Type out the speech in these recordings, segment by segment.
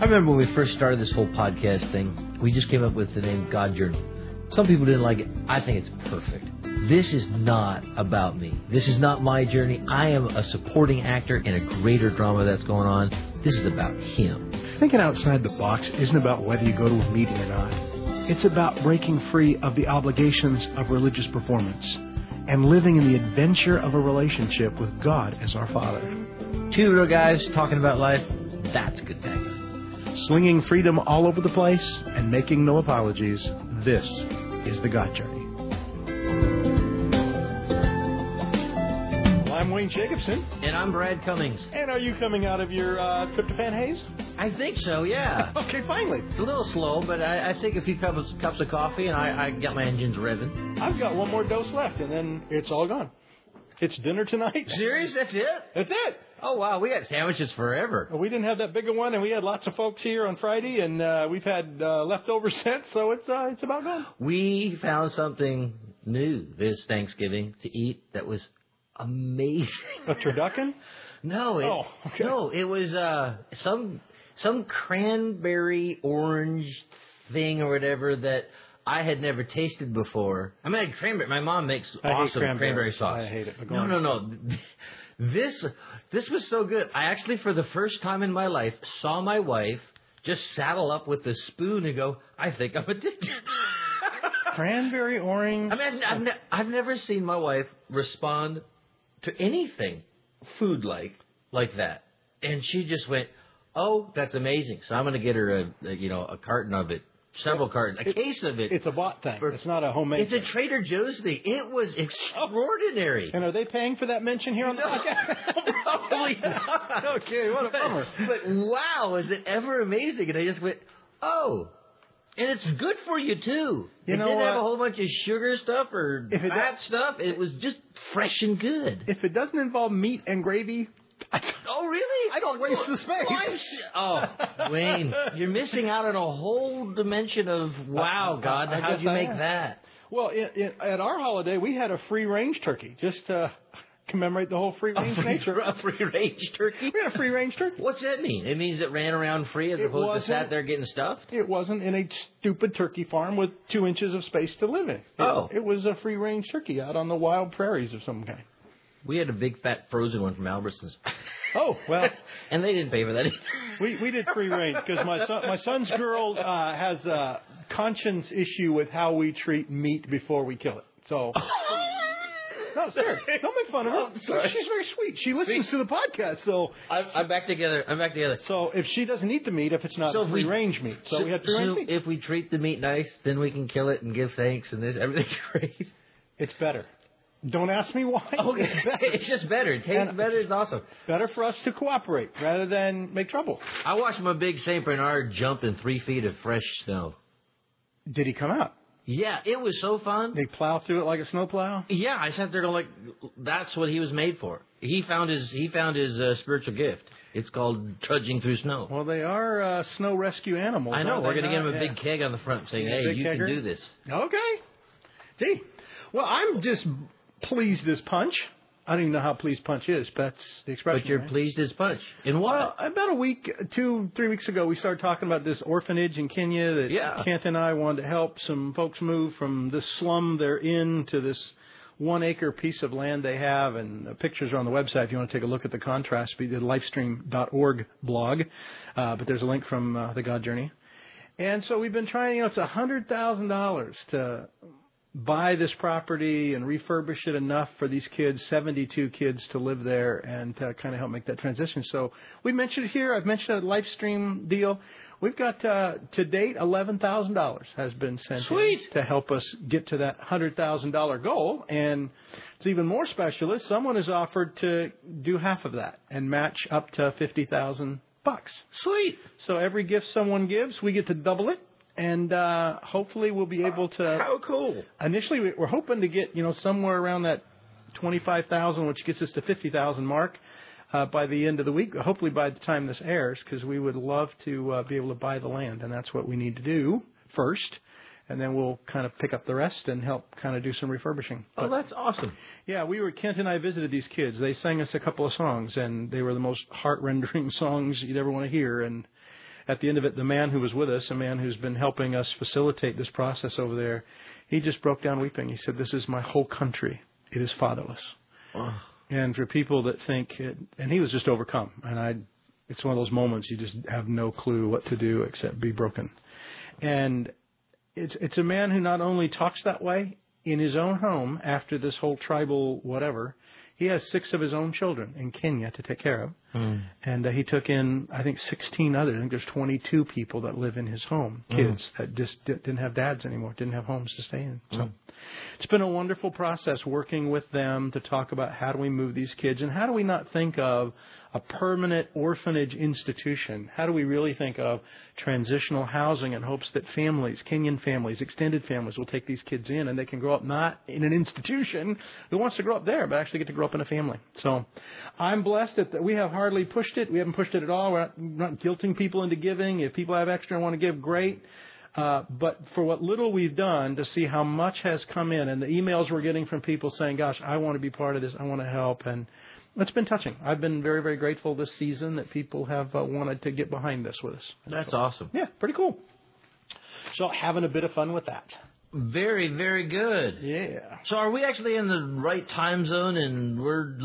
remember when we first started this whole podcast thing, we just came up with the name God Journey. Some people didn't like it. I think it's perfect. This is not about me. This is not my journey. I am a supporting actor in a greater drama that's going on. This is about him. Thinking outside the box isn't about whether you go to a meeting or not. It's about breaking free of the obligations of religious performance and living in the adventure of a relationship with God as our Father. Two real guys talking about life. That's a good tagline. Slinging freedom all over the place and making no apologies. This is the God Journey. Well, I'm Wayne Jacobson. And I'm Brad Cummings. And are you coming out of your tryptophan haze? I think so, yeah. Okay, finally. It's a little slow, but I think a few cups of coffee and I got my engines revving. I've got one more dose left, and then it's all gone. It's dinner tonight. Serious? That's it? That's it. Oh, wow. We got sandwiches forever. We didn't have that bigger one, and we had lots of folks here on Friday, and we've had leftovers since, so it's about gone. We found something new this Thanksgiving to eat that was amazing. A turducken? No. No, it was some cranberry orange thing or whatever that I had never tasted before. I mean, cranberry. My mom makes awesome cranberry sauce. I hate it. No. This was so good. I actually, for the first time in my life, saw my wife just saddle up with the spoon and go, I think I'm addicted. Cranberry orange. I mean, I've never seen my wife respond to anything food-like that. And she just went, oh, that's amazing. So I'm going to get her a carton of it. Several cartons, a case of it. It's a bot thing. It's not a homemade It's a Trader Joe's thing. It was extraordinary. And are they paying for that mention here on the podcast? Probably not. Okay, what a bummer. But wow, is it ever amazing? And I just went, oh. And it's good for you, too. It didn't have a whole bunch of sugar stuff or fat stuff. It was just fresh and good. If it doesn't involve meat and gravy... Oh, really? I don't waste the space. Wayne, you're missing out on a whole dimension of, wow, God, how'd you make that? Well, at our holiday, we had a free-range turkey, just to commemorate the whole free-range nature. A free-range turkey? We had a free-range turkey. What's that mean? It means it ran around free as opposed to sat there getting stuffed? It wasn't in a stupid turkey farm with 2 inches of space to live in. It was a free-range turkey out on the wild prairies of some kind. We had a big, fat, frozen one from Albertsons. Oh, well. And they didn't pay for that either. We did free range because my son's girl has a conscience issue with how we treat meat before we kill it. So, no, seriously, don't make fun of her. Sorry. She's very sweet. She listens to the podcast, so I'm back together. So if she doesn't eat the meat, if it's not free range meat, so we had free range meat. If we treat the meat nice, then we can kill it and give thanks, and everything's great. It's better. Don't ask me why. Okay. It's just better. It tastes better. It's awesome. Better for us to cooperate rather than make trouble. I watched my big St. Bernard jump in 3 feet of fresh snow. Did he come out? Yeah, it was so fun. They plow through it like a snowplow? Yeah, I sat there going, that's what he was made for. He found his spiritual gift. It's called trudging through snow. Well, they are snow rescue animals. I know. We're going to get him a big keg on the front saying, hey, you can do this. Okay. See? Well, I'm just... pleased as punch. I don't even know how pleased punch is, but that's the expression. But you're pleased as punch. In what? Well, about a week, 2-3 weeks ago, we started talking about this orphanage in Kenya that Kent and I wanted to help some folks move from this slum they're in to this 1-acre piece of land they have. And the pictures are on the website if you want to take a look at the contrast. We did lifestream.org blog, but there's a link from the God Journey. And so we've been trying, it's $100,000 to buy this property and refurbish it enough for these kids, 72 kids, to live there and to kind of help make that transition. So we mentioned it here. I've mentioned a LifeStream deal. We've got, to date, $11,000 has been sent in to help us get to that $100,000 goal. And it's even more special. Someone has offered to do half of that and match up to $50,000. Sweet. So every gift someone gives, we get to double it. And hopefully we'll be able to... How cool. Initially, we're hoping to get, somewhere around that $25,000, which gets us to $50,000 mark by the end of the week, hopefully by the time this airs, because we would love to be able to buy the land. And that's what we need to do first. And then we'll kind of pick up the rest and help kind of do some refurbishing. Oh, that's awesome. Yeah, Kent and I visited these kids. They sang us a couple of songs, and they were the most heart-rendering songs you'd ever want to hear. And at the end of it, the man who was with us, a man who's been helping us facilitate this process over there, he just broke down weeping. He said, "This is my whole country. It is fatherless." Oh. And for people that think, and he was just overcome. And it's one of those moments you just have no clue what to do except be broken. And it's a man who not only talks that way in his own home after this whole tribal whatever. He has 6 of his own children in Kenya to take care of. And he took in, I think, 16 others. I think there's 22 people that live in his home, kids that just didn't have dads anymore, didn't have homes to stay in. So it's been a wonderful process working with them to talk about how do we move these kids and how do we not think of a permanent orphanage institution. How do we really think of transitional housing in hopes that families, Kenyan families, extended families will take these kids in and they can grow up not in an institution who wants to grow up there, but actually get to grow up in a family. So I'm blessed that we have hardly pushed it. We haven't pushed it at all. We're not guilting people into giving. If people have extra and want to give, great. But for what little we've done to see how much has come in and the emails we're getting from people saying, gosh, I want to be part of this. I want to help. And it's been touching. I've been very, very grateful this season that people have wanted to get behind this with us. That's awesome. Yeah, pretty cool. So having a bit of fun with that. Very, very good. Yeah. So are we actually in the right time zone and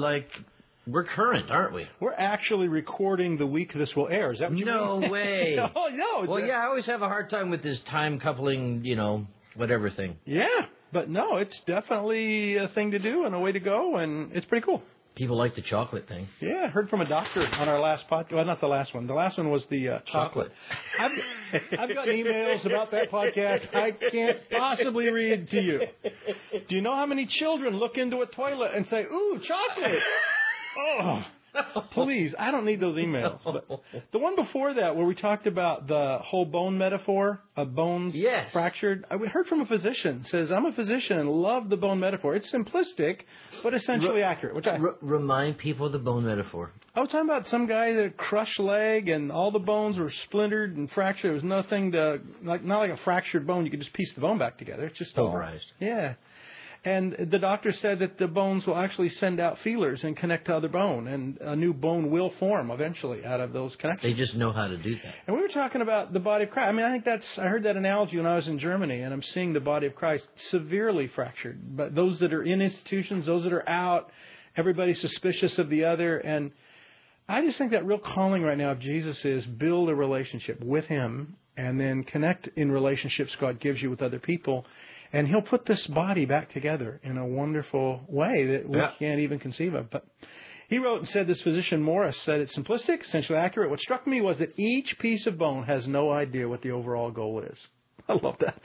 we're current, aren't we? We're actually recording the week this will air. Is that what you mean? No way. Oh, no. Well, yeah, I always have a hard time with this time coupling, whatever thing. Yeah, but no, it's definitely a thing to do and a way to go, and it's pretty cool. People like the chocolate thing. Yeah, I heard from a doctor on our last podcast. Well, not the last one. The last one was the chocolate. I've got emails about that podcast I can't possibly read to you. Do you know how many children look into a toilet and say, ooh, chocolate? Oh, please, I don't need those emails. But the one before that where we talked about the whole bone metaphor of bones fractured, I heard from a physician, says, I'm a physician and love the bone metaphor. It's simplistic, but essentially accurate. Which remind people of the bone metaphor. I was talking about some guy that crushed leg and all the bones were splintered and fractured. There was nothing not like a fractured bone. You could just piece the bone back together. It's just pulverized. Yeah. And the doctor said that the bones will actually send out feelers and connect to other bone, and a new bone will form eventually out of those connections. They just know how to do that. And we were talking about the body of Christ. I mean, I heard that analogy when I was in Germany, and I'm seeing the body of Christ severely fractured. But those that are in institutions, those that are out, everybody's suspicious of the other. And I just think that real calling right now of Jesus is build a relationship with Him and then connect in relationships God gives you with other people. And He'll put this body back together in a wonderful way that we can't even conceive of. But he wrote and said, this physician Morris said it's simplistic, essentially accurate. What struck me was that each piece of bone has no idea what the overall goal is. I love that.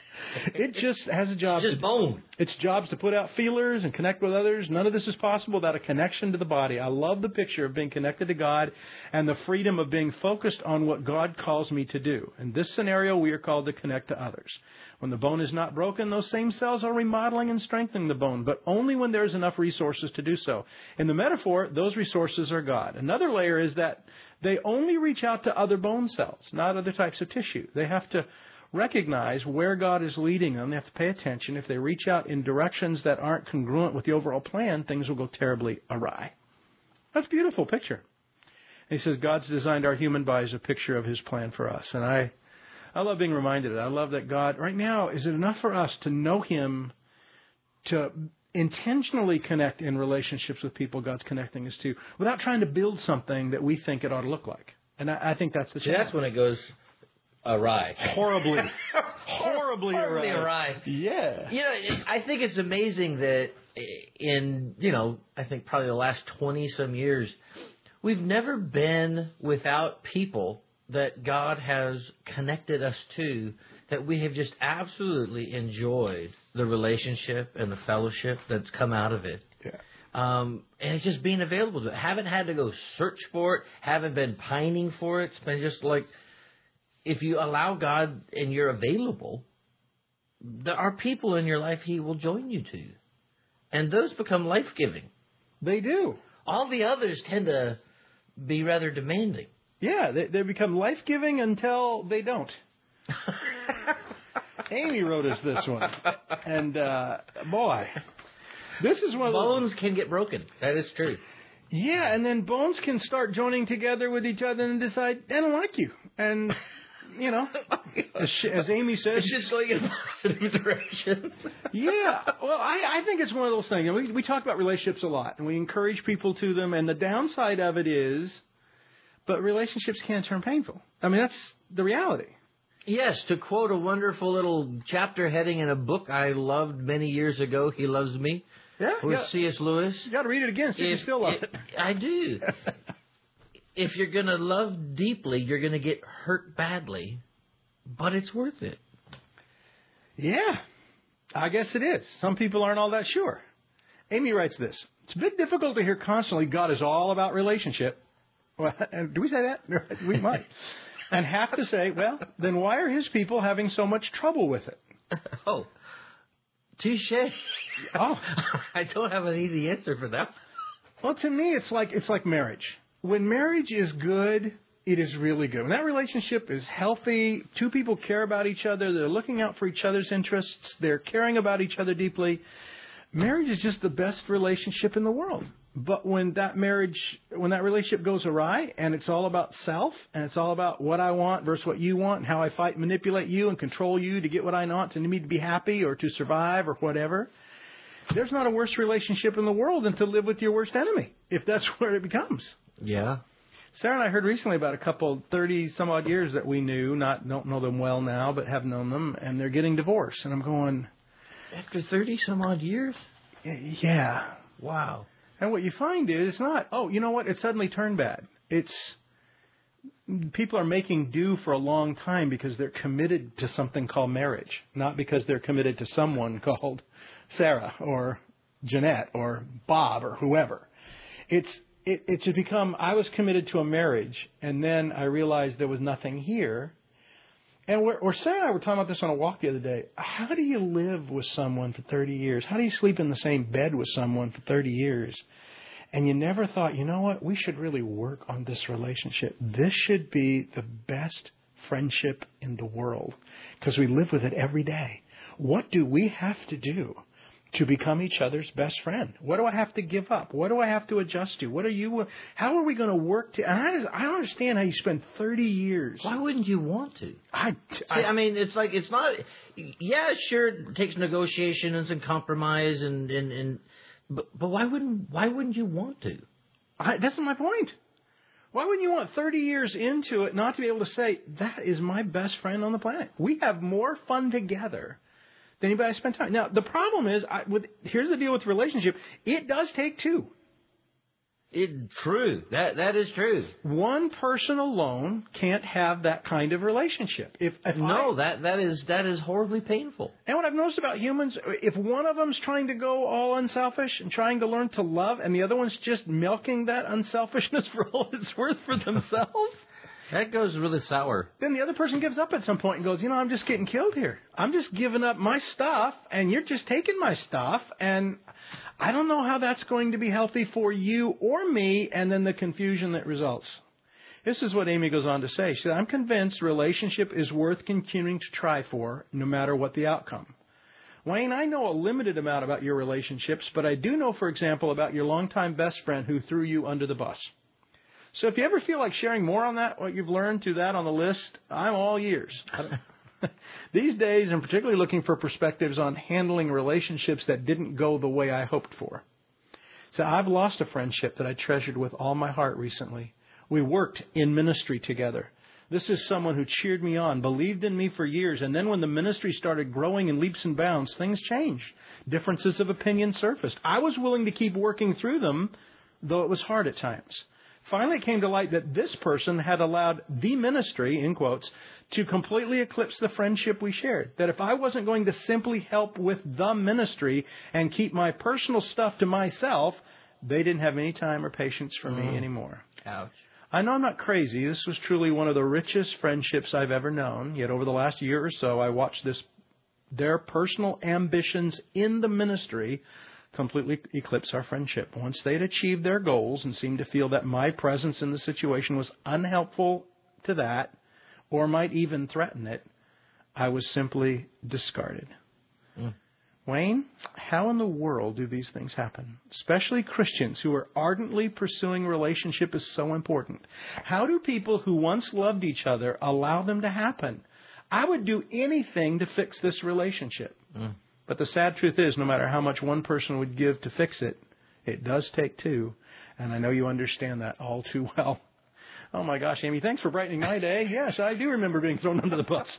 It just has a job. It's just bone. Its job's to put out feelers and connect with others. None of this is possible without a connection to the body. I love the picture of being connected to God and the freedom of being focused on what God calls me to do. In this scenario, we are called to connect to others. When the bone is not broken, those same cells are remodeling and strengthening the bone, but only when there's enough resources to do so. In the metaphor, those resources are God. Another layer is that they only reach out to other bone cells, not other types of tissue. They have to recognize where God is leading them. They have to pay attention. If they reach out in directions that aren't congruent with the overall plan, things will go terribly awry. That's a beautiful picture. And he says God's designed our human body as a picture of His plan for us. And I love being reminded of that. I love that God, right now, is it enough for us to know Him, to intentionally connect in relationships with people God's connecting us to, without trying to build something that we think it ought to look like? And I think that's the challenge. That's when it goes awry. Horribly awry. Yeah. I think it's amazing that in, I think probably the last 20-some years, we've never been without people that God has connected us to, that we have just absolutely enjoyed the relationship and the fellowship that's come out of it. Yeah. And it's just being available to it. Haven't had to go search for it. Haven't been pining for it. It's been just like, if you allow God and you're available, there are people in your life He will join you to. And those become life-giving. They do. All the others tend to be rather demanding. Yeah, they become life-giving until they don't. Amy wrote us this one. And, boy, this is one of those... Bones can get broken. That is true. Yeah, and then bones can start joining together with each other and decide, I don't like you. And, you know, as Amy says... It's just going in a positive direction. Yeah, well, I think it's one of those things. We talk about relationships a lot, and we encourage people to them, and the downside of it is, but relationships can turn painful. I mean, that's the reality. Yes, to quote a wonderful little chapter heading in a book I loved many years ago, He Loves Me, with C.S. Lewis. You got to read it again, see if you still love it. I do. If you're going to love deeply, you're going to get hurt badly, but it's worth it. Yeah, I guess it is. Some people aren't all that sure. Amy writes this. It's a bit difficult to hear constantly God is all about relationship. Well, do we say that? We might. And have to say, well, then why are his people having so much trouble with it? Oh, touche. Oh, I don't have an easy answer for that. Well, to me, it's like marriage. When marriage is good, it is really good. When that relationship is healthy, two people care about each other, they're looking out for each other's interests, they're caring about each other deeply, marriage is just the best relationship in the world. But when that relationship goes awry and it's all about self and it's all about what I want versus what you want and how I fight, manipulate you and control you to get what I want, to me to be happy or to survive or whatever, there's not a worse relationship in the world than to live with your worst enemy, if that's where it becomes. Yeah. Sarah and I heard recently about a couple 30-some-odd years that we knew, don't know them well now, but have known them, and they're getting divorced. And I'm going... After 30-some-odd years? Yeah. Wow. And what you find is, it's not, oh, you know what, it suddenly turned bad. It's, people are making do for a long time because they're committed to something called marriage, not because they're committed to someone called Sarah or Jeanette or Bob or whoever. It's just become, I was committed to a marriage, and then I realized there was nothing here. And Sarah and I were talking about this on a walk the other day. How do you live with someone for 30 years? How do you sleep in the same bed with someone for 30 years? And you never thought, you know what, we should really work on this relationship. This should be the best friendship in the world because we live with it every day. What do we have to do to become each other's best friend? What do I have to give up? What do I have to adjust to? How are we going to work to? And I don't understand how you spend 30 years. Why wouldn't you want to? I mean, it's like, it's not, yeah, sure, it takes negotiation and some compromise but why wouldn't you want to? That's my point. Why wouldn't you want 30 years into it not to be able to say, that is my best friend on the planet? We have more fun together than anybody I spend time. Now, the problem is, here's the deal with relationship. It does take two. True. That is true. One person alone can't have that kind of relationship. That is horribly painful. And what I've noticed about humans, if one of them's trying to go all unselfish and trying to learn to love, and the other one's just milking that unselfishness for all it's worth for themselves, that goes really sour. Then the other person gives up at some point and goes, I'm just getting killed here. I'm just giving up my stuff, and you're just taking my stuff, and I don't know how that's going to be healthy for you or me, and then the confusion that results. This is what Amy goes on to say. She said, I'm convinced relationship is worth continuing to try for, no matter what the outcome. Wayne, I know a limited amount about your relationships, but I do know, for example, about your longtime best friend who threw you under the bus. So if you ever feel like sharing more on that, what you've learned to that on the list, I'm all ears. These days, I'm particularly looking for perspectives on handling relationships that didn't go the way I hoped for. So I've lost a friendship that I treasured with all my heart recently. We worked in ministry together. This is someone who cheered me on, believed in me for years, and then when the ministry started growing in leaps and bounds, things changed. Differences of opinion surfaced. I was willing to keep working through them, though it was hard at times. Finally, it came to light that this person had allowed the ministry, in quotes, to completely eclipse the friendship we shared. That if I wasn't going to simply help with the ministry and keep my personal stuff to myself, they didn't have any time or patience for me anymore. Ouch. I know I'm not crazy. This was truly one of the richest friendships I've ever known. Yet over the last year or so, I watched their personal ambitions in the ministry completely eclipse our friendship. Once they'd achieved their goals and seemed to feel that my presence in the situation was unhelpful to that or might even threaten it, I was simply discarded. Wayne, how in the world do these things happen? Especially Christians who are ardently pursuing a relationship is so important. How do people who once loved each other allow them to happen? I would do anything to fix this relationship. But the sad truth is, no matter how much one person would give to fix it, it does take two. And I know you understand that all too well. Oh, my gosh, Amy, thanks for brightening my day. Yes, I do remember being thrown under the bus.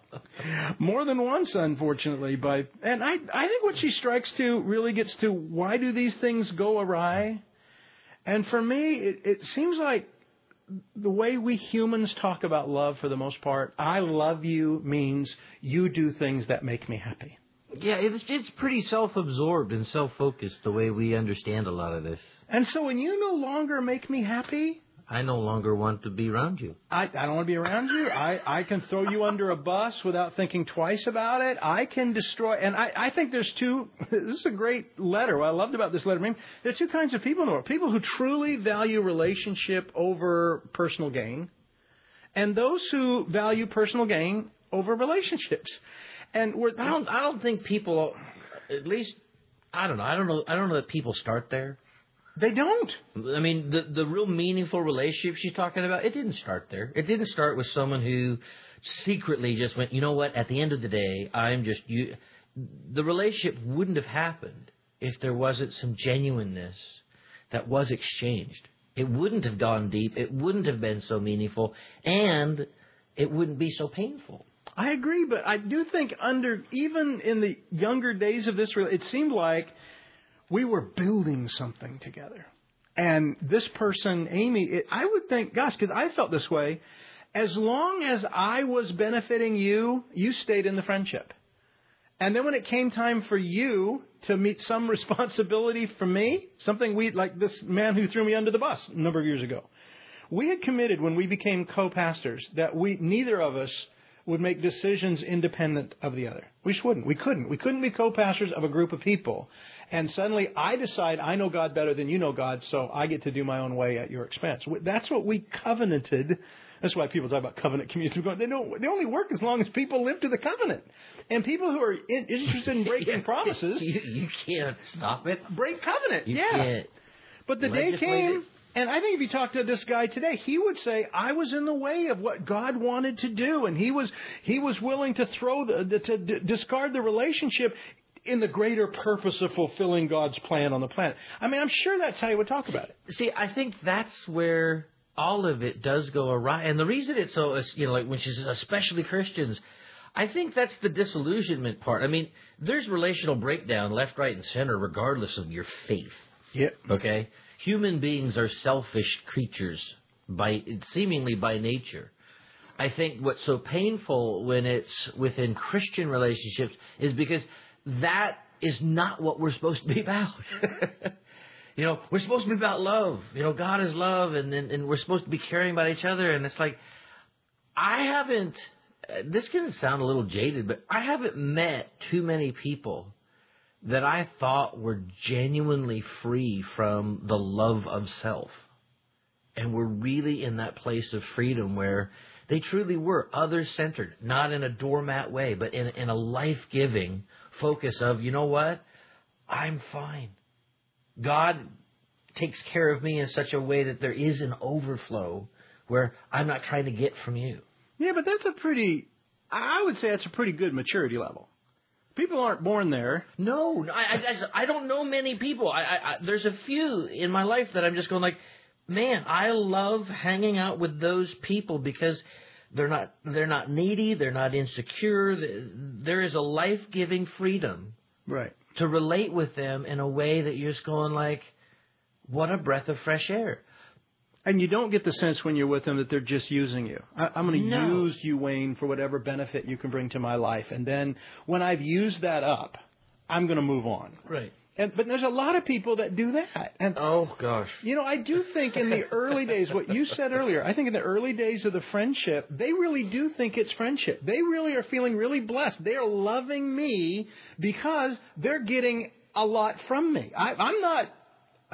More than once, unfortunately. And I think what she strikes to really gets to why do these things go awry? And for me, it seems like the way we humans talk about love for the most part, I love you means you do things that make me happy. Yeah, it's pretty self-absorbed and self-focused the way we understand a lot of this. And so when you no longer make me happy, I no longer want to be around you. I don't want to be around you. I can throw you under a bus without thinking twice about it. I can destroy. And I think there's two. This is a great letter. What I loved about this letter, there are two kinds of people in the world. People who truly value relationship over personal gain, and those who value personal gain over relationships. And I don't think people, at least, I don't know that people start there. They don't. I mean, the real meaningful relationship she's talking about, it didn't start there. It didn't start with someone who secretly just went, you know what, at the end of the day, I'm just you. The relationship wouldn't have happened if there wasn't some genuineness that was exchanged. It wouldn't have gone deep. It wouldn't have been so meaningful. And it wouldn't be so painful. I agree, but I do think even in the younger days of this, it seemed like we were building something together. And this person, Amy, I would think, gosh, because I felt this way, as long as I was benefiting you, you stayed in the friendship. And then when it came time for you to meet some responsibility from me, something like this man who threw me under the bus a number of years ago, we had committed when we became co-pastors that neither of us would make decisions independent of the other. We just wouldn't. We couldn't. We couldn't be co-pastors of a group of people. And suddenly I decide I know God better than you know God, so I get to do my own way at your expense. That's what we covenanted. That's why people talk about covenant communities. They only work as long as people live to the covenant. And people who are interested in breaking promises... You can't stop it. Break covenant. You can't. But the day came... And I think if you talk to this guy today, he would say, I was in the way of what God wanted to do. And he was willing to to discard the relationship in the greater purpose of fulfilling God's plan on the planet. I mean, I'm sure that's how he would talk about it. See, I think that's where all of it does go awry. And the reason it's so, like when she says, especially Christians, I think that's the disillusionment part. I mean, there's relational breakdown left, right, and center regardless of your faith. Yeah. Okay? Human beings are selfish creatures seemingly by nature. I think what's so painful when it's within Christian relationships is because that is not what we're supposed to be about. We're supposed to be about love. God is love, and we're supposed to be caring about each other. And it's like, this can sound a little jaded, but I haven't met too many people that I thought were genuinely free from the love of self. And were really in that place of freedom where they truly were other-centered, not in a doormat way, but in a life-giving focus of, you know what? I'm fine. God takes care of me in such a way that there is an overflow where I'm not trying to get from you. Yeah, but I would say that's a pretty good maturity level. People aren't born there. No, I don't know many people. There's a few in my life that I'm just going like, man, I love hanging out with those people because they're not needy, they're not insecure. There is a life-giving freedom, right, to relate with them in a way that you're just going like, what a breath of fresh air. And you don't get the sense when you're with them that they're just using you. I'm going to use you, Wayne, for whatever benefit you can bring to my life. And then when I've used that up, I'm going to move on. Right. But there's a lot of people that do that. And, oh, gosh. I do think in the early days, what you said earlier, I think in the early days of the friendship, they really do think it's friendship. They really are feeling really blessed. They are loving me because they're getting a lot from me.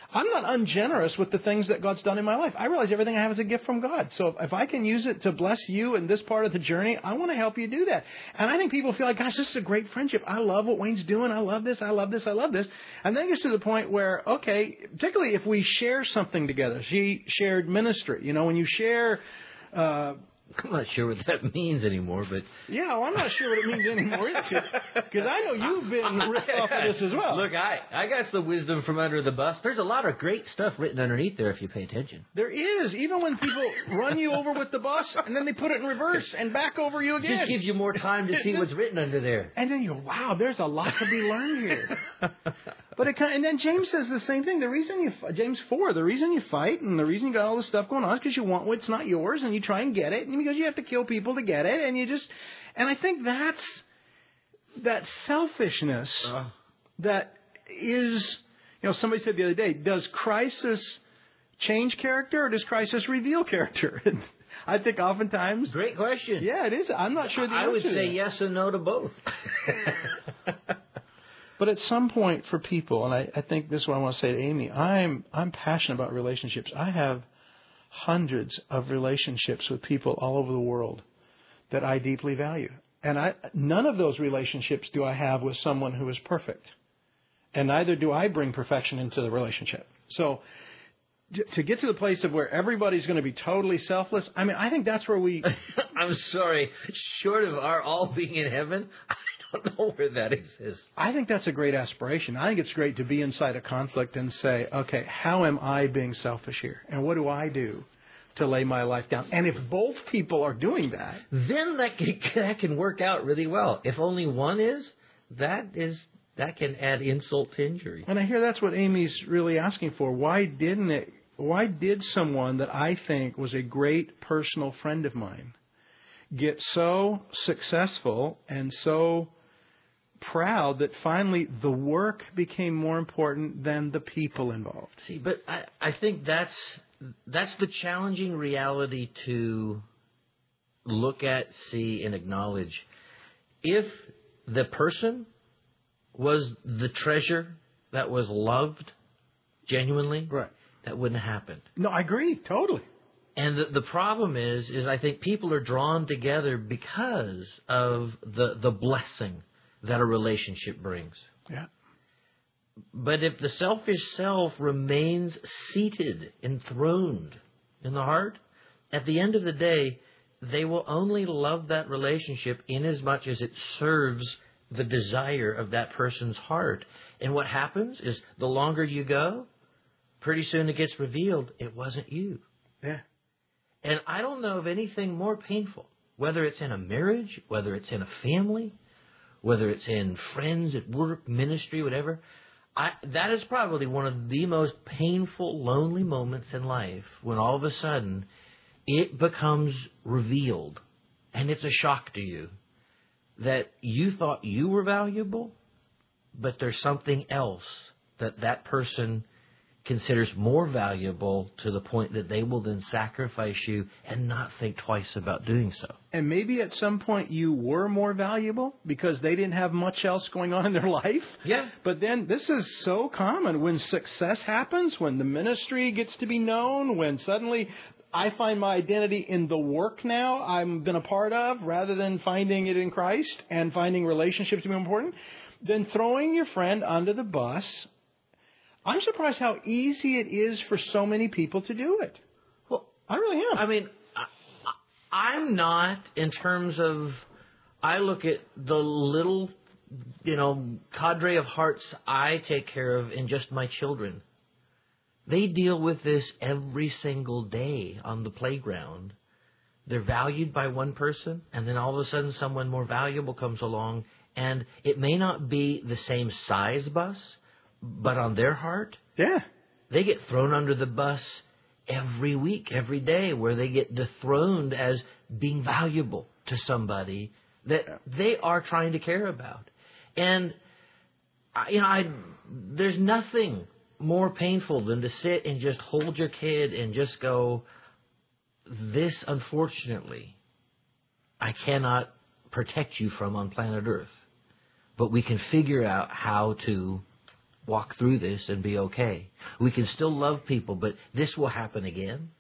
I'm not ungenerous with the things that God's done in my life. I realize everything I have is a gift from God. So if I can use it to bless you in this part of the journey, I want to help you do that. And I think people feel like, gosh, this is a great friendship. I love what Wayne's doing. I love this. I love this. I love this. And then it gets to the point where, okay, particularly if we share something together. She shared ministry. You know, when you share... I'm not sure what that means anymore, but... Yeah, well, I'm not sure what it means anymore because I know you've been ripped off of this as well. Look, I got some wisdom from under the bus. There's a lot of great stuff written underneath there if you pay attention. There is. Even when people run you over with the bus and then they put it in reverse and back over you again. Just gives you more time to see what's written under there. And then you go, wow, there's a lot to be learned here. But and then James says the same thing. James 4, the reason you fight and the reason you got all this stuff going on is because you want what's not yours and you try and get it, and because you have to kill people to get it, and I think that's that selfishness that is, somebody said the other day, does crisis change character or does crisis reveal character? I think oftentimes... Great question. Yeah, it is. I'm not sure the answer I would say to that. yes and no to both. But at some point for people, and I think this is what I want to say to Amy, I'm passionate about relationships. I have hundreds of relationships with people all over the world that I deeply value. And none of those relationships do I have with someone who is perfect. And neither do I bring perfection into the relationship. So to get to the place of where everybody's going to be totally selfless, I think that's where we... I'm sorry, short of our all being in heaven... I don't know where that exists. I think that's a great aspiration. I think it's great to be inside a conflict and say, okay, how am I being selfish here? And what do I do to lay my life down? And if both people are doing that... Then that can work out really well. If only one is, that can add insult to injury. And I hear that's what Amy's really asking for. Why did someone that I think was a great personal friend of mine get so successful and so proud that finally the work became more important than the people involved? See, but I think that's the challenging reality to look at, see, and acknowledge. If the person was the treasure that was loved genuinely, right, that wouldn't have happened. No, I agree, totally. And the problem is I think people are drawn together because of the blessing that a relationship brings. Yeah. But if the selfish self remains seated, enthroned in the heart, at the end of the day, they will only love that relationship inasmuch as it serves the desire of that person's heart. And what happens is the longer you go, pretty soon it gets revealed it wasn't you. Yeah. And I don't know of anything more painful, whether it's in a marriage, whether it's in a family, whether it's in friends at work, ministry, whatever. That is probably one of the most painful, lonely moments in life when all of a sudden it becomes revealed, and it's a shock to you that you thought you were valuable, but there's something else that person considers more valuable to the point that they will then sacrifice you and not think twice about doing so. And maybe at some point you were more valuable because they didn't have much else going on in their life. Yeah. But then this is so common when success happens, when the ministry gets to be known, when suddenly I find my identity in the work now I've been a part of rather than finding it in Christ and finding relationships to be important, then throwing your friend under the bus. I'm surprised how easy it is for so many people to do it. Well, I really am. I mean, I'm not in terms of, I look at the little, cadre of hearts I take care of in just my children. They deal with this every single day on the playground. They're valued by one person, and then all of a sudden someone more valuable comes along, and it may not be the same size bus, but on their heart, yeah, they get thrown under the bus every week, every day, where they get dethroned as being valuable to somebody that they are trying to care about. And, there's nothing more painful than to sit and just hold your kid and just go, this, unfortunately, I cannot protect you from on planet Earth. But we can figure out how to walk through this and be okay. We can still love people, but this will happen again.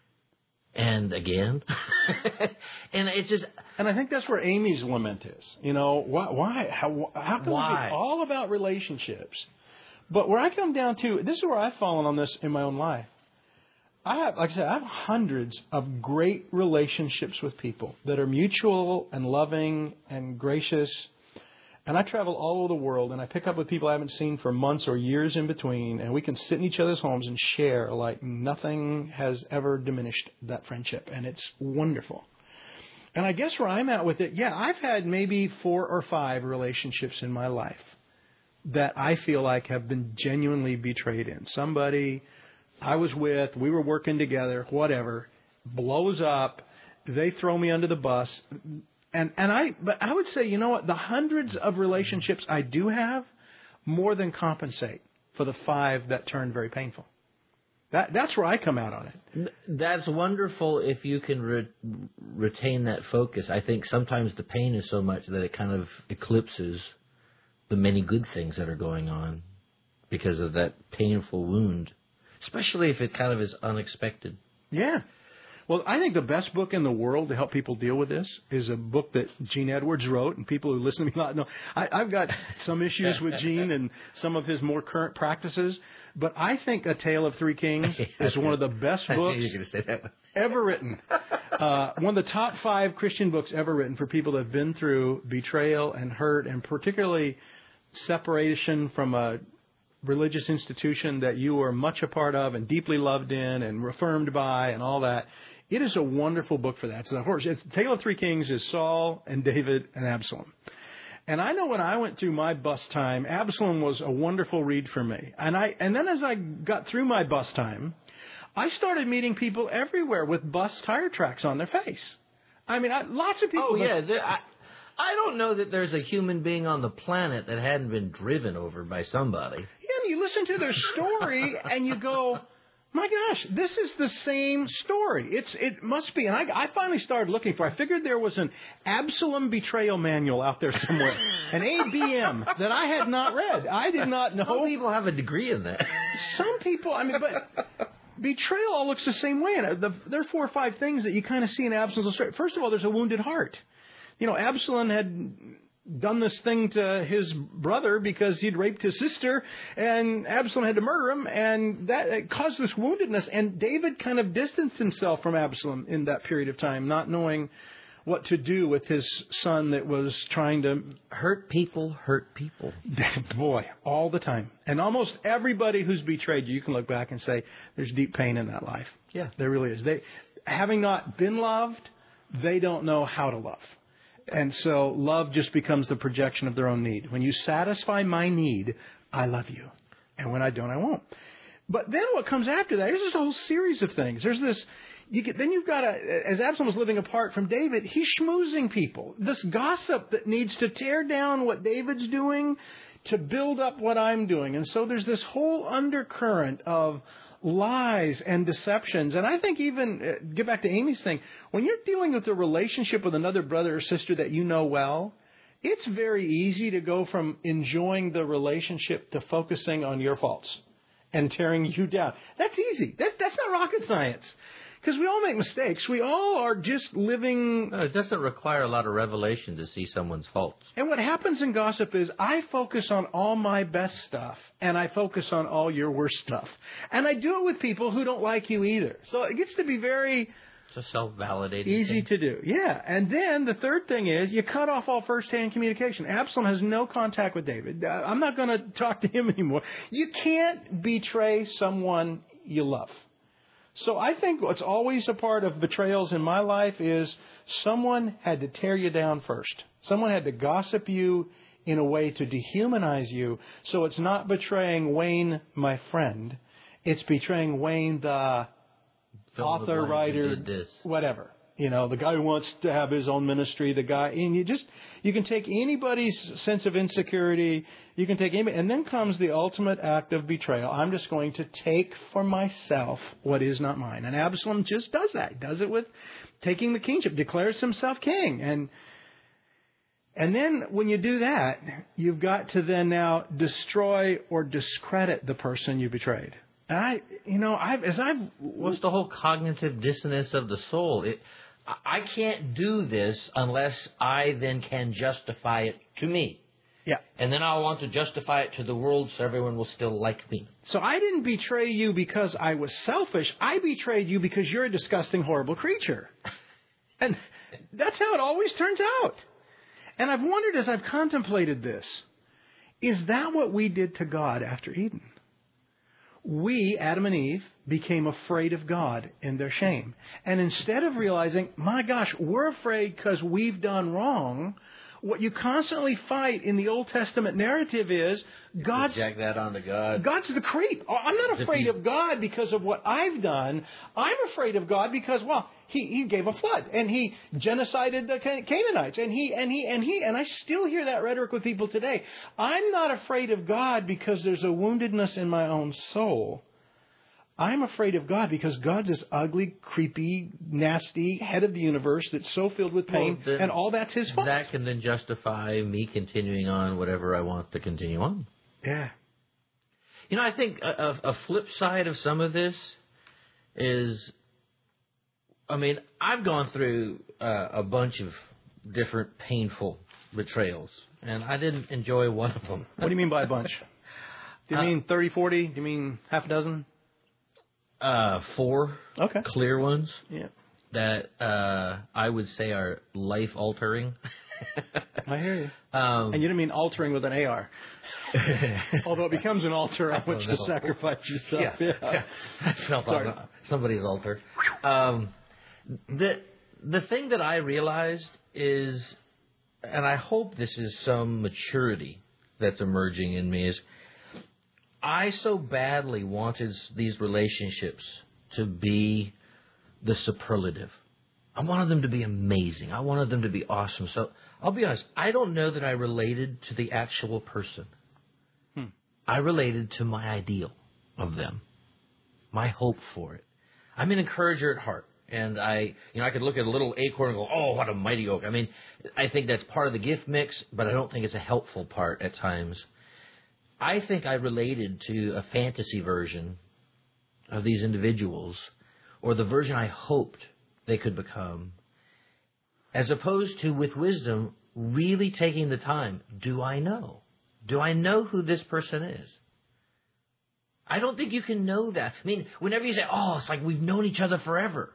And again. And it's just... And I think that's where Amy's lament is. You know, why? How can we be all about relationships? But where I come down to, this is where I've fallen on this in my own life. I have hundreds of great relationships with people that are mutual and loving and gracious. And I travel all over the world, and I pick up with people I haven't seen for months or years in between, and we can sit in each other's homes and share like nothing has ever diminished that friendship, and it's wonderful. And I guess where I'm at with it, I've had maybe 4 or 5 relationships in my life that I feel like have been genuinely betrayed in. Somebody I was with, we were working together, whatever, blows up, they throw me under the bus. But I would say, you know what, the hundreds of relationships I do have more than compensate for the 5 that turned very painful. That's where I come out on it. That's wonderful if you can retain that focus. I think sometimes the pain is so much that it kind of eclipses the many good things that are going on because of that painful wound, especially if it kind of is unexpected. Yeah. Well, I think the best book in the world to help people deal with this is a book that Gene Edwards wrote, and people who listen to me not know. I've got some issues with Gene and some of his more current practices, but I think A Tale of Three Kings is one of the best books ever written. One of the top 5 Christian books ever written for people that have been through betrayal and hurt, and particularly separation from a religious institution that you are much a part of and deeply loved in and affirmed by and all that. It is a wonderful book for that. So, of course, Tale of Three Kings is Saul and David and Absalom. And I know when I went through my bus time, Absalom was a wonderful read for me. And then as I got through my bus time, I started meeting people everywhere with bus tire tracks on their face. I mean, lots of people. Oh, yeah. I don't know that there's a human being on the planet that hadn't been driven over by somebody. Yeah, and you listen to their story and you go, my gosh, this is the same story. It must be. And I finally started looking for it. I figured there was an Absalom betrayal manual out there somewhere, an ABM that I had not read. I did not know. Some people have a degree in that. Some people, but betrayal all looks the same way. And there are 4 or 5 things that you kind of see in Absalom's story. First of all, there's a wounded heart. You know, Absalom had done this thing to his brother because he'd raped his sister, and Absalom had to murder him, and that caused this woundedness. And David kind of distanced himself from Absalom in that period of time, not knowing what to do with his son that was trying to hurt people. Boy, all the time. And almost everybody who's betrayed you can look back and say, there's deep pain in that life. Yeah. There really is. They, having not been loved, they don't know how to love. And so love just becomes the projection of their own need. When you satisfy my need, I love you. And when I don't, I won't. But then what comes after that, there's this whole series of things. There's this, then you've got as Absalom was living apart from David, he's schmoozing people. This gossip that needs to tear down what David's doing to build up what I'm doing. And so there's this whole undercurrent of lies and deceptions. And I think even, get back to Amy's thing, when you're dealing with a relationship with another brother or sister that you know well, it's very easy to go from enjoying the relationship to focusing on your faults and tearing you down. That's easy. That's not rocket science. Because we all make mistakes. We all are just living... No, it doesn't require a lot of revelation to see someone's faults. And what happens in gossip is I focus on all my best stuff, and I focus on all your worst stuff. And I do it with people who don't like you either. So it gets to be very... It's a self-validating easy thing. to do. Yeah. And then the third thing is you cut off all first-hand communication. Absalom has no contact with David. I'm not going to talk to him anymore. You can't betray someone you love. So I think what's always a part of betrayals in my life is someone had to tear you down first. Someone had to gossip you in a way to dehumanize you. So it's not betraying Wayne, my friend. It's betraying Wayne, the author, writer, whatever. You know, the guy who wants to have his own ministry, the guy, and you can take anybody's sense of insecurity, you can take anybody, and then comes the ultimate act of betrayal. I'm just going to take for myself what is not mine. And Absalom just does that. He does it with taking the kingship, declares himself king. And And then when you do that, you've got to then now destroy or discredit the person you betrayed. And what's the whole cognitive dissonance of the soul? I can't do this unless I then can justify it to me. Yeah. And then I want to justify it to the world so everyone will still like me. So I didn't betray you because I was selfish. I betrayed you because you're a disgusting, horrible creature. And that's how it always turns out. And I've wondered as I've contemplated this, is that what we did to God after Eden? We, Adam and Eve, became afraid of God in their shame. And instead of realizing, my gosh, we're afraid because we've done wrong, what you constantly fight in the Old Testament narrative is God's... Jack that onto God. God's the creep. I'm not afraid of God because of what I've done. I'm afraid of God because, well, He gave a flood and He genocided the Canaanites and I still hear that rhetoric with people today. I'm not afraid of God because there's a woundedness in my own soul. I'm afraid of God because God's this ugly, creepy, nasty head of the universe that's so filled with pain, and all that's His fault. That can then justify me continuing on whatever I want to continue on. Yeah. You know, I think a flip side of some of this is, I mean, I've gone through a bunch of different painful betrayals, and I didn't enjoy one of them. What do you mean by a bunch? Do you mean 30, 40? Do you mean half a dozen? 4 clear ones. Yeah. That I would say are life altering. I hear you. And you didn't mean altering with an AR. Although it becomes an altar on which to sacrifice yourself. Yeah. I felt on somebody's altar. The thing that I realized is, and I hope this is some maturity that's emerging in me, is I so badly wanted these relationships to be the superlative. I wanted them to be amazing. I wanted them to be awesome. So I'll be honest, I don't know that I related to the actual person. I related to my ideal of them, my hope for it. I'm an encourager at heart. And I could look at a little acorn and go, oh, what a mighty oak. I mean, I think that's part of the gift mix, but I don't think it's a helpful part at times. I think I related to a fantasy version of these individuals, or the version I hoped they could become, as opposed to, with wisdom, really taking the time. Do I know? Do I know who this person is? I don't think you can know that. I mean, whenever you say, oh, it's like we've known each other forever.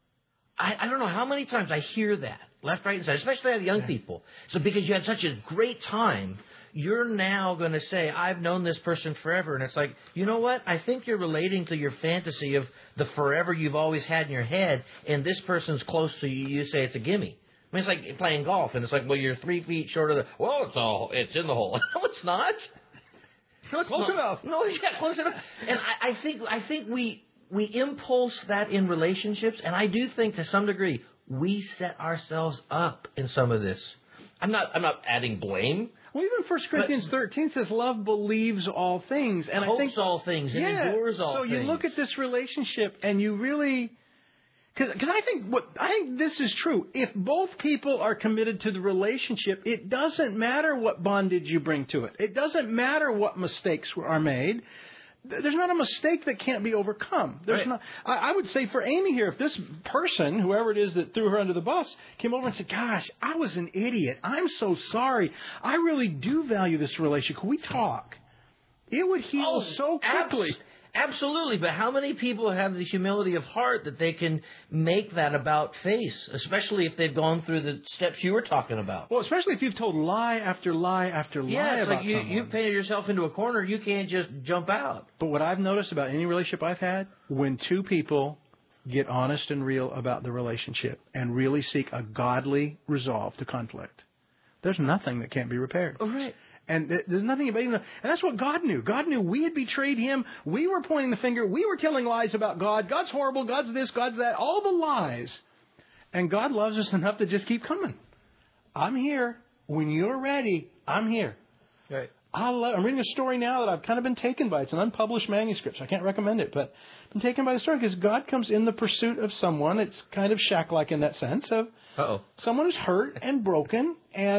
I don't know how many times I hear that, left, right, and center, especially out of young people. So because you had such a great time, you're now going to say, I've known this person forever. And it's like, you know what? I think you're relating to your fantasy of the forever you've always had in your head, and this person's close to you, you say it's a gimme. I mean, it's like playing golf, and it's like, well, you're 3 feet short of the, well, it's in the hole. No, it's not. No, it's close enough. No, yeah, close enough. And I think we impulse that in relationships, and I do think to some degree we set ourselves up in some of this. I'm not adding blame. Well, even 1 Corinthians 13 says love believes all things, and hopes I think all things and endures all things. So you look at this relationship and you really, because I think this is true. If both people are committed to the relationship, it doesn't matter what bondage you bring to it. It doesn't matter what mistakes are made. There's not a mistake that can't be overcome. There's not. I would say for Amy here, if this person, whoever it is that threw her under the bus, came over and said, gosh, I was an idiot. I'm so sorry. I really do value this relationship. Can we talk? It would heal so quickly. Absolutely, but how many people have the humility of heart that they can make that about face, especially if they've gone through the steps you were talking about? Well, especially if you've told lie after lie after lie about someone. You've painted yourself into a corner. You can't just jump out. But what I've noticed about any relationship I've had, when two people get honest and real about the relationship and really seek a godly resolve to conflict, there's nothing that can't be repaired. Oh, right. And there's nothing about even, and that's what God knew. God knew we had betrayed Him. We were pointing the finger. We were telling lies about God. God's horrible. God's this. God's that. All the lies. And God loves us enough to just keep coming. I'm here. When you're ready, I'm here. Right. I'm reading a story now that I've kind of been taken by. It's an unpublished manuscript, so I can't recommend it. But I've been taken by the story because God comes in the pursuit of someone. It's kind of Shaq-like in that sense of someone who's hurt and broken and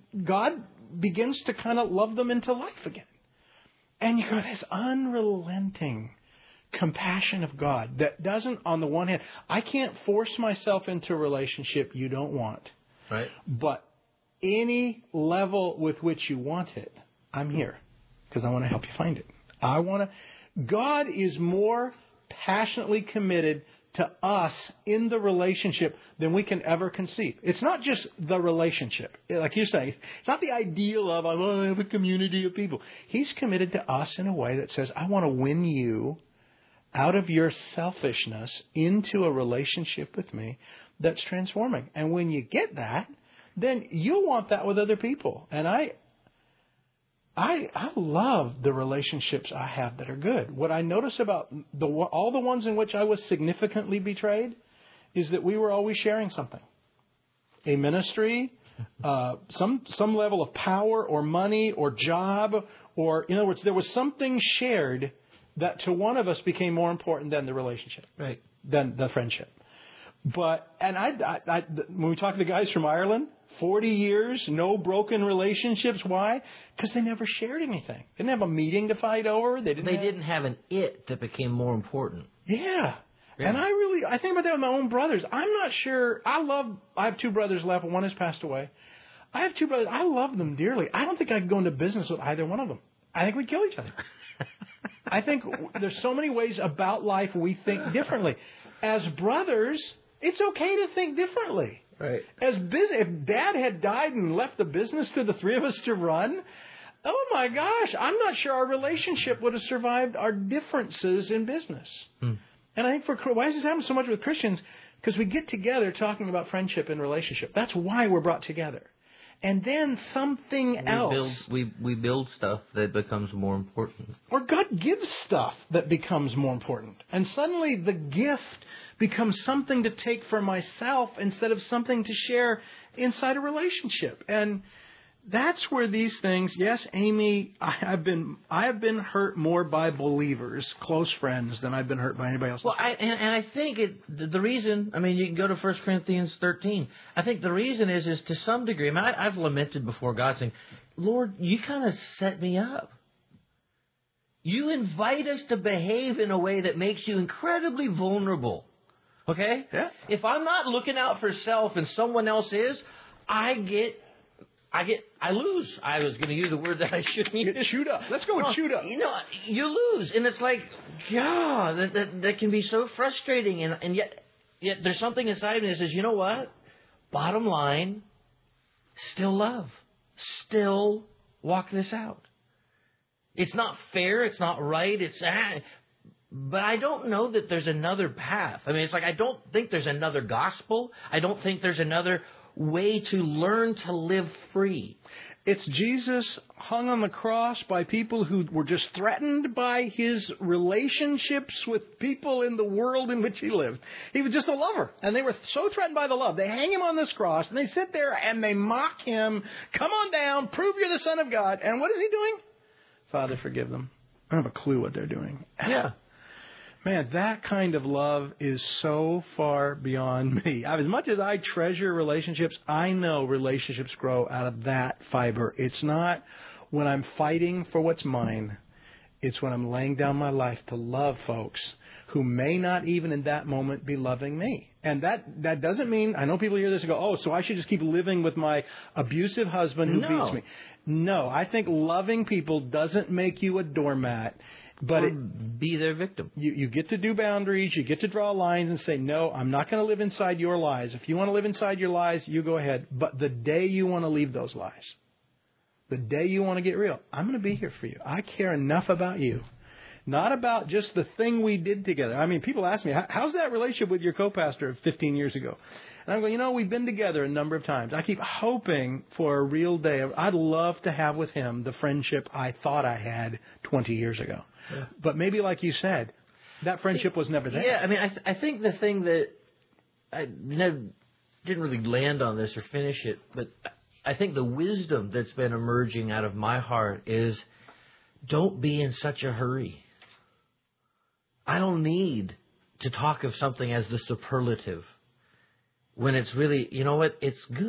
God begins to kind of love them into life again. And you go, this unrelenting compassion of God that doesn't, on the one hand, I can't force myself into a relationship you don't want. Right. But any level with which you want it, I'm here because I want to help you find it. God is more passionately committed to us in the relationship than we can ever conceive. It's not just the relationship. Like you're saying, it's not the ideal of, I have a community of people. He's committed to us in a way that says, I want to win you out of your selfishness into a relationship with me that's transforming. And when you get that, then you'll want that with other people. And I love the relationships I have that are good. What I notice about all the ones in which I was significantly betrayed is that we were always sharing something. A ministry, some level of power or money or job, or in other words, there was something shared that to one of us became more important than the relationship, right? Than the friendship. But when we talk to the guys from Ireland, 40 years, no broken relationships. Why? Because they never shared anything. They didn't have a meeting to fight over. They didn't have an it that became more important. Yeah. And I think about that with my own brothers. I'm not sure. I have two brothers left. One has passed away. I have two brothers. I love them dearly. I don't think I could go into business with either one of them. I think we'd kill each other. I think there's so many ways about life we think differently. As brothers, it's okay to think differently. Right. If Dad had died and left the business to the three of us to run, oh my gosh, I'm not sure our relationship would have survived our differences in business. And I think why does this happen so much with Christians? Because we get together talking about friendship and relationship. That's why we're brought together. And then something else. We build stuff that becomes more important. Or God gives stuff that becomes more important. And suddenly the gift becomes something to take for myself instead of something to share inside a relationship. And that's where these things, yes, Amy, I have been hurt more by believers, close friends, than I've been hurt by anybody else. Well, I think the reason, you can go to 1 Corinthians 13. I think the reason is to some degree, I've lamented before God saying, Lord, you kind of set me up. You invite us to behave in a way that makes you incredibly vulnerable. Okay? Yeah. If I'm not looking out for self and someone else is, I lose. I was going to use a word that I shouldn't use. Get chewed up. Let's go with chewed up. You lose. And it's like, God, that can be so frustrating. And yet there's something inside me that says, you know what? Bottom line, still love. Still walk this out. It's not fair. It's not right. But I don't know that there's another path. It's like I don't think there's another gospel. I don't think there's another way to learn to live free. It's Jesus hung on the cross by people who were just threatened by his relationships with people in the world in which he lived. He was just a lover, and they were so threatened by the love. They hang him on this cross, and they sit there and they mock him. Come on down, prove you're the Son of God. And what is he doing? Father, forgive them. I don't have a clue what they're doing. Yeah. Man, that kind of love is so far beyond me. As much as I treasure relationships, I know relationships grow out of that fiber. It's not when I'm fighting for what's mine. It's when I'm laying down my life to love folks who may not even in that moment be loving me. And that doesn't mean, I know people hear this and go, oh, so I should just keep living with my abusive husband who beats me. No, I think loving people doesn't make you a doormat. But be their victim. You get to do boundaries. You get to draw lines and say, no, I'm not going to live inside your lies. If you want to live inside your lies, you go ahead. But the day you want to leave those lies, the day you want to get real, I'm going to be here for you. I care enough about you. Not about just the thing we did together. People ask me, how's that relationship with your co-pastor 15 years ago? And I'm going, we've been together a number of times. I keep hoping for a real day. I'd love to have with him the friendship I thought I had 20 years ago. Yeah. But maybe, like you said, that friendship was never there. Yeah, I think the thing that I didn't really land on this or finish it, but I think the wisdom that's been emerging out of my heart is don't be in such a hurry. I don't need to talk of something as the superlative when it's really, it's good.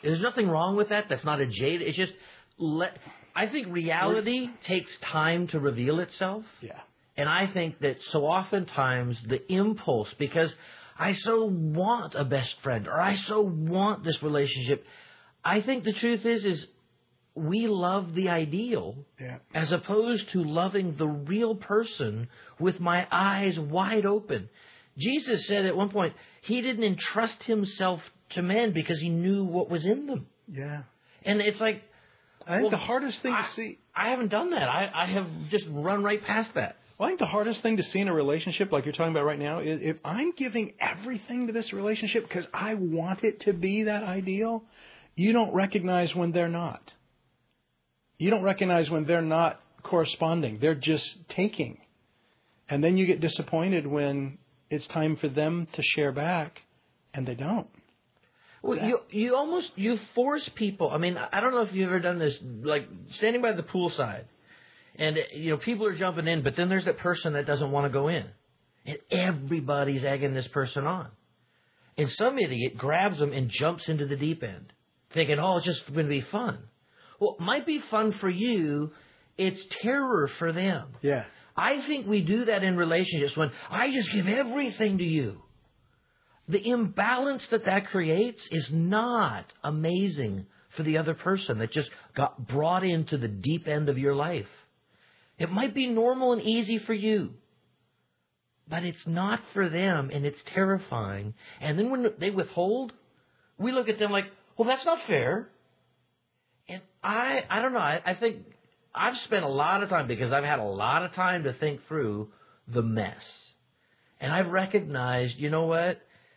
There's nothing wrong with that. That's not a jade. It's just, I think reality takes time to reveal itself. Yeah. And I think that so oftentimes the impulse, because I so want a best friend or I so want this relationship, I think the truth is we love the ideal as opposed to loving the real person with my eyes wide open. Jesus said at one point, he didn't entrust himself to men because he knew what was in them. Yeah. And it's like, I think the hardest thing to see... I haven't done that. I have just run right past that. Well, I think the hardest thing to see in a relationship like you're talking about right now is if I'm giving everything to this relationship because I want it to be that ideal, you don't recognize when they're not. You don't recognize when they're not corresponding. They're just taking. And then you get disappointed when it's time for them to share back and they don't. Well, you force people. I mean, I don't know if you've ever done this, like standing by the poolside, and people are jumping in, but then there's that person that doesn't want to go in, and everybody's egging this person on, and some idiot grabs them and jumps into the deep end, thinking, "Oh, it's just going to be fun." Well, it might be fun for you. It's terror for them. Yeah. I think we do that in relationships when I just give everything to you. The imbalance that creates is not amazing for the other person that just got brought into the deep end of your life. It might be normal and easy for you, but it's not for them, and it's terrifying. And then when they withhold, we look at them like, well, that's not fair. And I don't know. I think I've spent a lot of time, because I've had a lot of time to think through the mess. And I've recognized, you know what?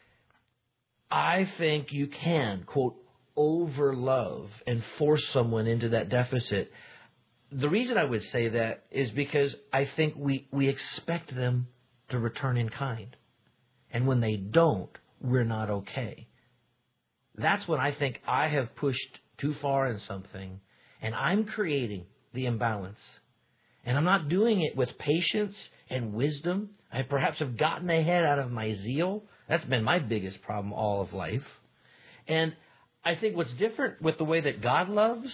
I think you can, quote, overlove and force someone into that deficit. The reason I would say that is because I think we expect them to return in kind. And when they don't, we're not okay. That's when I think I have pushed too far in something, and I'm creating the imbalance. And I'm not doing it with patience and wisdom. I perhaps have gotten ahead out of my zeal. That's been my biggest problem all of life. And I think what's different with the way that God loves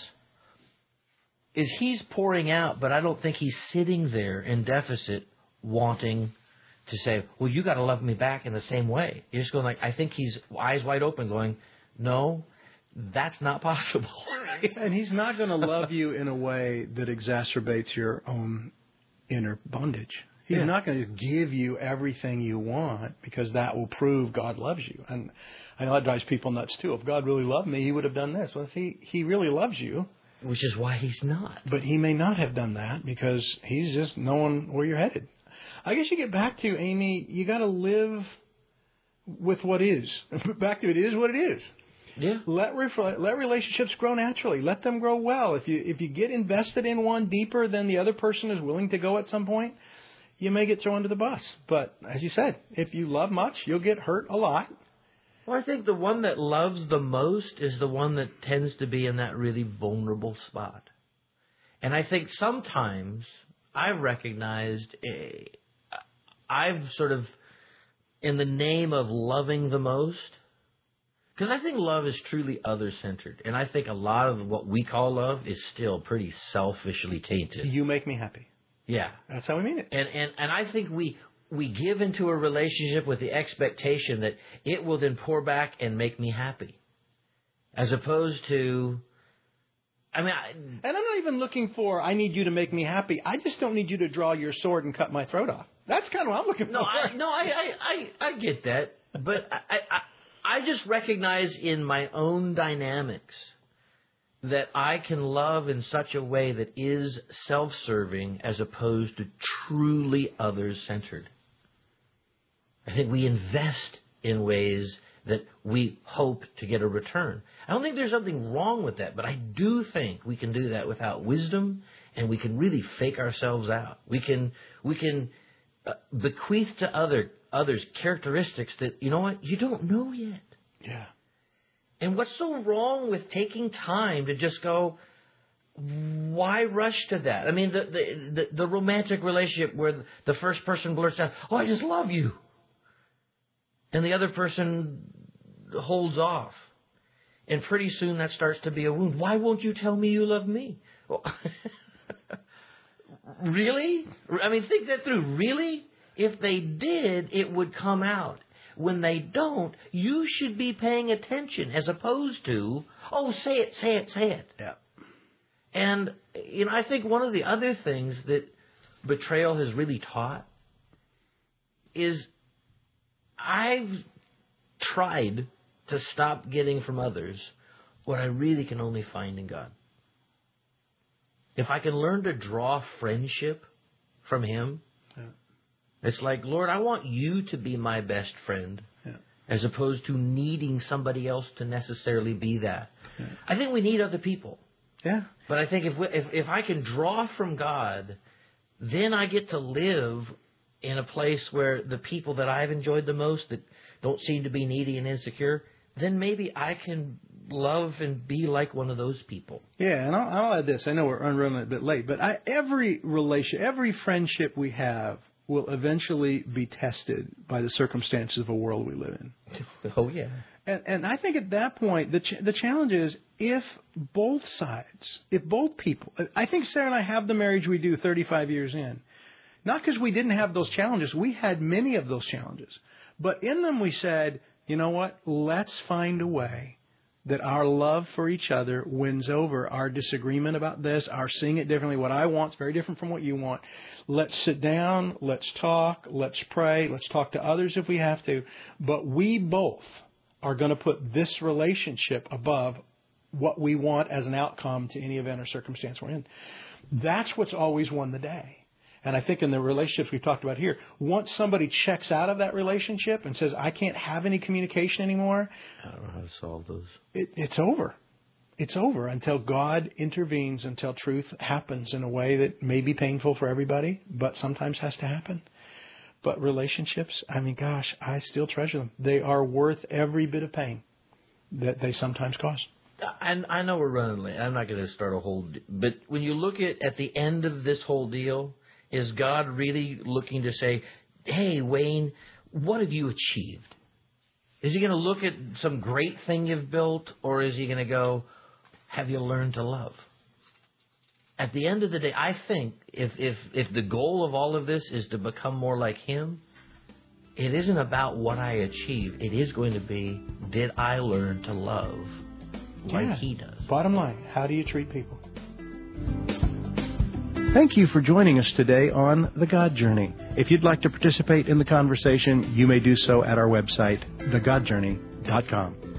is he's pouring out, but I don't think he's sitting there in deficit wanting to say, well, you got to love me back in the same way. You're just going like, I think he's eyes wide open going, no, that's not possible. And he's not going to love you in a way that exacerbates your own inner bondage. He's not going to give you everything you want because that will prove God loves you. And I know that drives people nuts too. If God really loved me, he would have done this. Well, if he really loves you. Which is why he's not. But he may not have done that because he's just knowing where you're headed. I guess you get back to, Amy, you got to live with what is. Back to it is what it is. Yeah. Let relationships grow naturally. Let them grow well. If you get invested in one deeper than the other person is willing to go at some point, you may get thrown under the bus. But as you said, if you love much, you'll get hurt a lot. Well, I think the one that loves the most is the one that tends to be in that really vulnerable spot. And I think sometimes I've recognized, I've sort of, in the name of loving the most, because I think love is truly other-centered. And I think a lot of what we call love is still pretty selfishly tainted. You make me happy. Yeah. That's how we mean it. And I think we give into a relationship with the expectation that it will then pour back and make me happy. As opposed to, and I'm not even looking for, I need you to make me happy. I just don't need you to draw your sword and cut my throat off. That's kind of what I'm looking for. I get that. But I just recognize in my own dynamics that I can love in such a way that is self-serving as opposed to truly others-centered. I think we invest in ways that we hope to get a return. I don't think there's something wrong with that, but I do think we can do that without wisdom, and we can really fake ourselves out. We can bequeath to others characteristics that, you know what, you don't know yet. Yeah. And what's so wrong with taking time to just go, why rush to that? I mean, the romantic relationship where the first person blurts out, oh, I just love you. And the other person holds off. And pretty soon that starts to be a wound. Why won't you tell me you love me? Well, really? I mean, think that through. Really? If they did, it would come out. When they don't, you should be paying attention as opposed to, oh, say it, say it, say it. Yeah. And, I think one of the other things that betrayal has really taught is I've tried to stop getting from others what I really can only find in God. If I can learn to draw friendship from Him, it's like, Lord, I want you to be my best friend, as opposed to needing somebody else to necessarily be that. Yeah. I think we need other people. Yeah. But I think if I can draw from God, then I get to live in a place where the people that I've enjoyed the most, that don't seem to be needy and insecure, then maybe I can love and be like one of those people. Yeah, and I'll add this. I know we're running a bit late, but every friendship we have will eventually be tested by the circumstances of a world we live in. Oh, yeah. And I think at that point, the challenge is if both sides, if both people, I think Sarah and I have the marriage we do 35 years in, not because we didn't have those challenges. We had many of those challenges. But in them we said, you know what, let's find a way that our love for each other wins over our disagreement about this, our seeing it differently. What I want is very different from what you want. Let's sit down, let's talk, let's pray, let's talk to others if we have to. But we both are going to put this relationship above what we want as an outcome to any event or circumstance we're in. That's what's always won the day. And I think in the relationships we've talked about here, once somebody checks out of that relationship and says, I can't have any communication anymore, I don't know how to solve those. It's over. It's over until God intervenes, until truth happens in a way that may be painful for everybody, but sometimes has to happen. But relationships, I mean, gosh, I still treasure them. They are worth every bit of pain that they sometimes cause. And I know we're running late. I'm not going to start a whole... But when you look at the end of this whole deal, is God really looking to say, hey, Wayne, what have you achieved? Is He going to look at some great thing you've built, or is He going to go, have you learned to love? At the end of the day, I think if the goal of all of this is to become more like Him, it isn't about what I achieve. It is going to be, did I learn to love like He does? Bottom line, how do you treat people? Thank you for joining us today on The God Journey. If you'd like to participate in the conversation, you may do so at our website, thegodjourney.com.